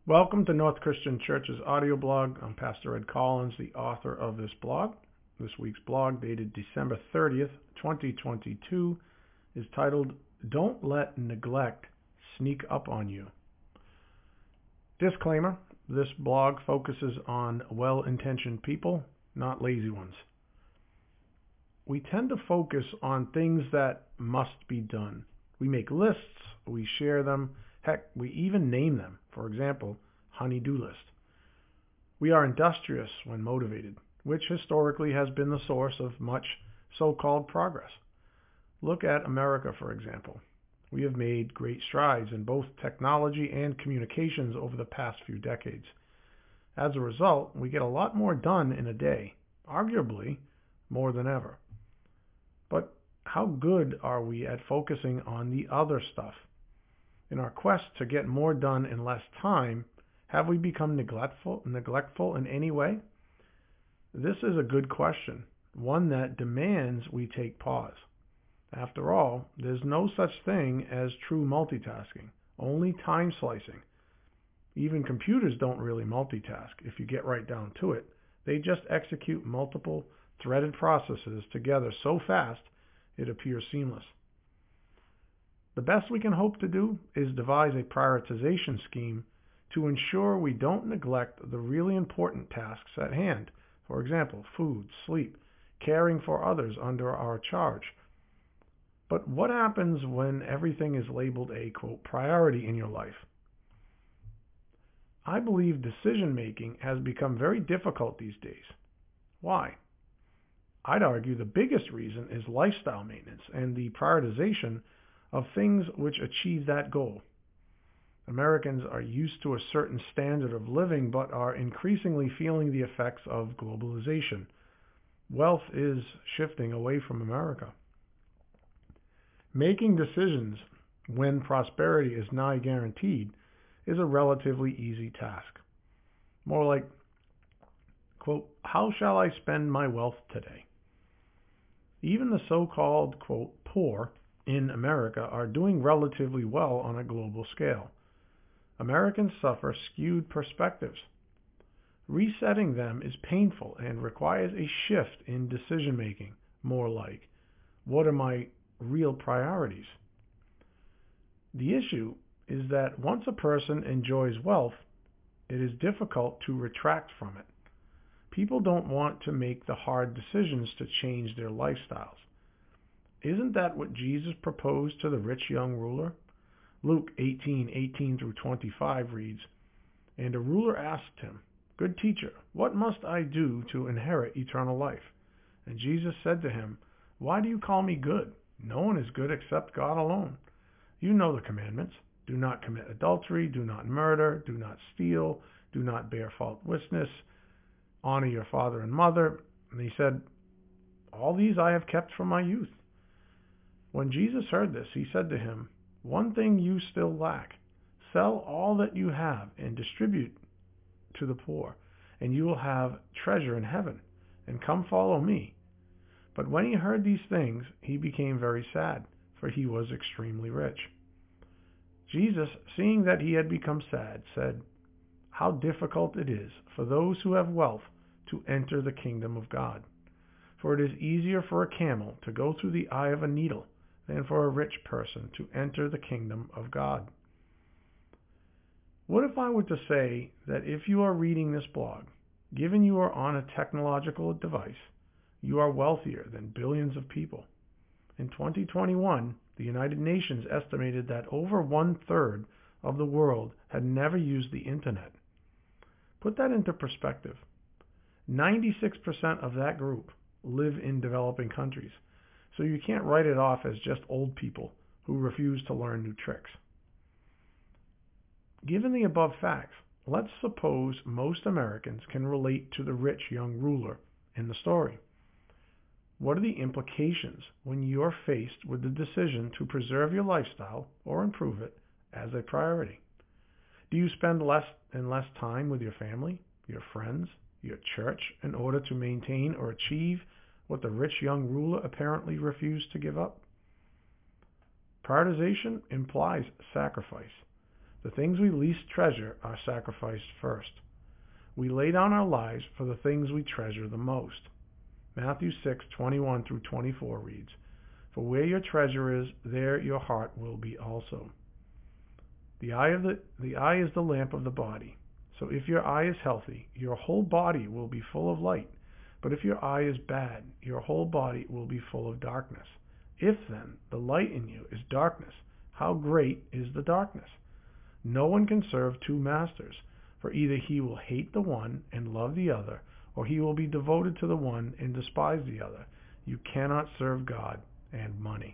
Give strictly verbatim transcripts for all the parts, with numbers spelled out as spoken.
Welcome to North Christian Church's audio blog. I'm Pastor Ed Collins, the author of this blog. This week's blog, dated December thirtieth, twenty twenty-two, is titled, Don't Let Neglect Sneak Up on You. Disclaimer, this blog focuses on well-intentioned people, not lazy ones. We tend to focus on things that must be done. We make lists, we share them, heck, we even name them. For example, honey-do list. We are industrious when motivated, which historically has been the source of much so-called progress. Look at America, for example. We have made great strides in both technology and communications over the past few decades. As a result, we get a lot more done in a day, arguably more than ever. But how good are we at focusing on the other stuff? In our quest to get more done in less time, have we become neglectful, neglectful in any way? This is a good question, one that demands we take pause. After all, there's no such thing as true multitasking, only time slicing. Even computers don't really multitask if you get right down to it. They just execute multiple threaded processes together so fast it appears seamless. The best we can hope to do is devise a prioritization scheme to ensure we don't neglect the really important tasks at hand. For example, food, sleep, caring for others under our charge. But what happens when everything is labeled a, quote, priority in your life? I believe decision-making has become very difficult these days. Why? I'd argue the biggest reason is lifestyle maintenance and the prioritization of things which achieve that goal. Americans are used to a certain standard of living, but are increasingly feeling the effects of globalization. Wealth is shifting away from America. Making decisions when prosperity is nigh guaranteed is a relatively easy task. More like, quote, how shall I spend my wealth today? Even the so-called, quote, poor in America are doing relatively well on a global scale. Americans suffer skewed perspectives. Resetting them is painful and requires a shift in decision-making, more like, what are my real priorities? The issue is that once a person enjoys wealth, it is difficult to retract from it. People don't want to make the hard decisions to change their lifestyles. Isn't that what Jesus proposed to the rich young ruler? Luke eighteen, eighteen through twenty-five reads, And a ruler asked him, Good teacher, what must I do to inherit eternal life? And Jesus said to him, Why do you call me good? No one is good except God alone. You know the commandments. Do not commit adultery, do not murder, do not steal, do not bear false witness, honor your father and mother. And he said, All these I have kept from my youth. When Jesus heard this, he said to him, One thing you still lack. Sell all that you have and distribute to the poor, and you will have treasure in heaven. And come follow me. But when he heard these things, he became very sad, for he was extremely rich. Jesus, seeing that he had become sad, said, How difficult it is for those who have wealth to enter the kingdom of God. For it is easier for a camel to go through the eye of a needle than for a rich person to enter the kingdom of God. What if I were to say that if you are reading this blog, given you are on a technological device, you are wealthier than billions of people? In twenty twenty-one, the United Nations estimated that over one-third of the world had never used the internet. Put that into perspective. ninety-six percent of that group live in developing countries. So you can't write it off as just old people who refuse to learn new tricks. Given the above facts, let's suppose most Americans can relate to the rich young ruler in the story. What are the implications when you're faced with the decision to preserve your lifestyle or improve it as a priority? Do you spend less and less time with your family, your friends, your church in order to maintain or achieve what the rich young ruler apparently refused to give up? Prioritization implies sacrifice. The things we least treasure are sacrificed first. We lay down our lives for the things we treasure the most. Matthew six twenty-one through twenty-four reads, "For where your treasure is, there your heart will be also." The eye of the the eye is the lamp of the body. So if your eye is healthy, your whole body will be full of light. But if your eye is bad, your whole body will be full of darkness. If then the light in you is darkness, how great is the darkness? No one can serve two masters, for either he will hate the one and love the other, or he will be devoted to the one and despise the other. You cannot serve God and money.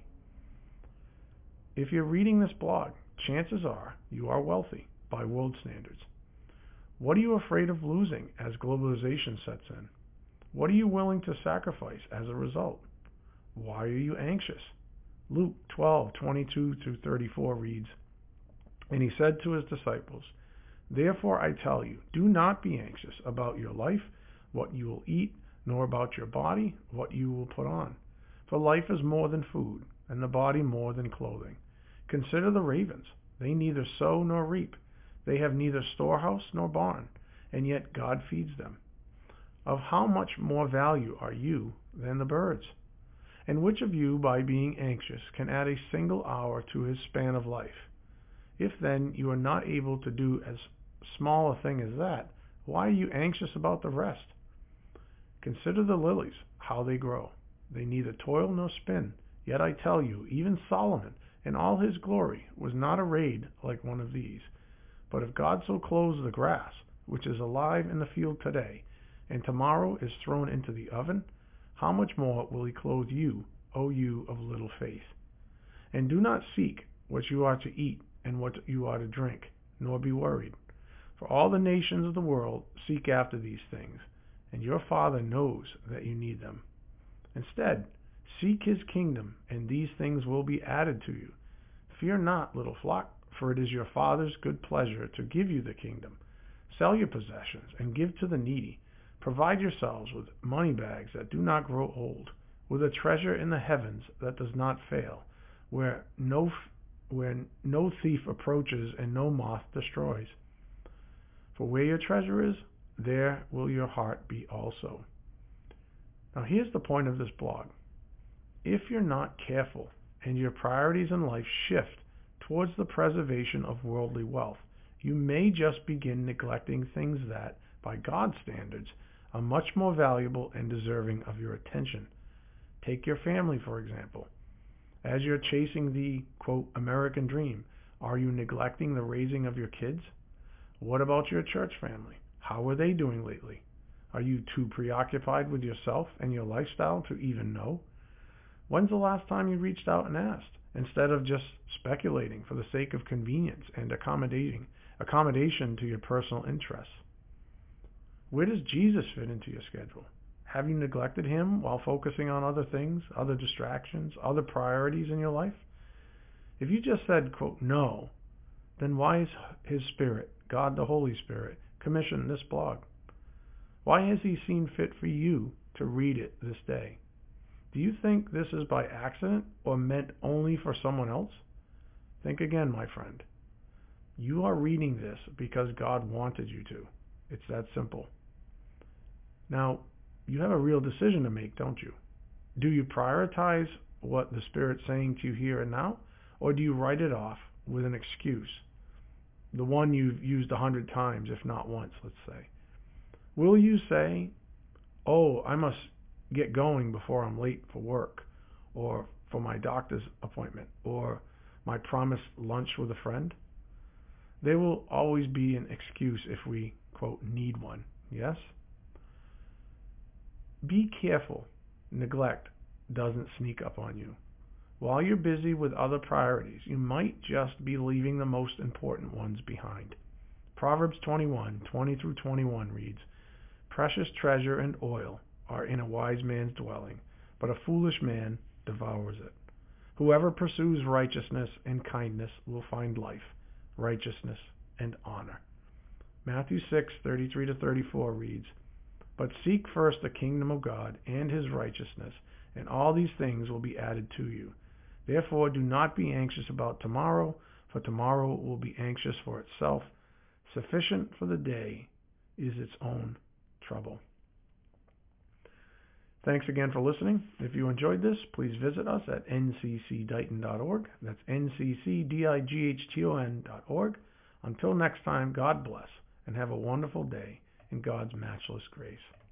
If you're reading this blog, chances are you are wealthy by world standards. What are you afraid of losing as globalization sets in? What are you willing to sacrifice as a result? Why are you anxious? Luke twelve twenty-two through thirty-four reads, "And he said to his disciples, Therefore I tell you, do not be anxious about your life, what you will eat, nor about your body, what you will put on. For life is more than food, and the body more than clothing. Consider the ravens. They neither sow nor reap. They have neither storehouse nor barn, and yet God feeds them. Of how much more value are you than the birds? And which of you, by being anxious, can add a single hour to his span of life? If then you are not able to do as small a thing as that, why are you anxious about the rest? Consider the lilies, how they grow. They neither toil nor spin. Yet I tell you, even Solomon, in all his glory, was not arrayed like one of these. But if God so clothes the grass, which is alive in the field today, and tomorrow is thrown into the oven, how much more will he clothe you, O you of little faith? And do not seek what you are to eat and what you are to drink, nor be worried. For all the nations of the world seek after these things, and your Father knows that you need them. Instead, seek his kingdom, and these things will be added to you. Fear not, little flock, for it is your Father's good pleasure to give you the kingdom. Sell your possessions and give to the needy. Provide yourselves with money bags that do not grow old, with a treasure in the heavens that does not fail, where no where no thief approaches and no moth destroys. For where your treasure is, there will your heart be also." Now here's the point of this blog. If you're not careful and your priorities in life shift towards the preservation of worldly wealth, you may just begin neglecting things that, by God's standards, are much more valuable and deserving of your attention. Take your family, for example. As you're chasing the, quote, American dream, are you neglecting the raising of your kids? What about your church family? How are they doing lately? Are you too preoccupied with yourself and your lifestyle to even know? When's the last time you reached out and asked, instead of just speculating for the sake of convenience and accommodating accommodation to your personal interests? Where does Jesus fit into your schedule? Have you neglected him while focusing on other things, other distractions, other priorities in your life? If you just said, quote, no, then why is his Spirit, God the Holy Spirit, commissioned this blog? Why has he seen fit for you to read it this day? Do you think this is by accident or meant only for someone else? Think again, my friend. You are reading this because God wanted you to. It's that simple. Now, you have a real decision to make, don't you? Do you prioritize what the Spirit's saying to you here and now, or do you write it off with an excuse? The one you've used a hundred times, if not once, let's say. Will you say, oh, I must get going before I'm late for work, or for my doctor's appointment, or my promised lunch with a friend? There will always be an excuse if we, quote, need one, yes? Be careful neglect doesn't sneak up on you. While you're busy with other priorities, you might just be leaving the most important ones behind. Proverbs twenty-one, twenty through twenty-one reads, "Precious treasure and oil are in a wise man's dwelling, but a foolish man devours it. Whoever pursues righteousness and kindness will find life, righteousness, and honor." Matthew six, thirty-three to thirty-four reads, "But seek first the kingdom of God and his righteousness, and all these things will be added to you. Therefore do not be anxious about tomorrow, for tomorrow will be anxious for itself. Sufficient for the day is its own trouble. Thanks again for listening. If you enjoyed this, please visit us at n c c dighton dot org. That's N C C D I G H T O N dot org. Until next time, God bless, and have a wonderful day in God's matchless grace.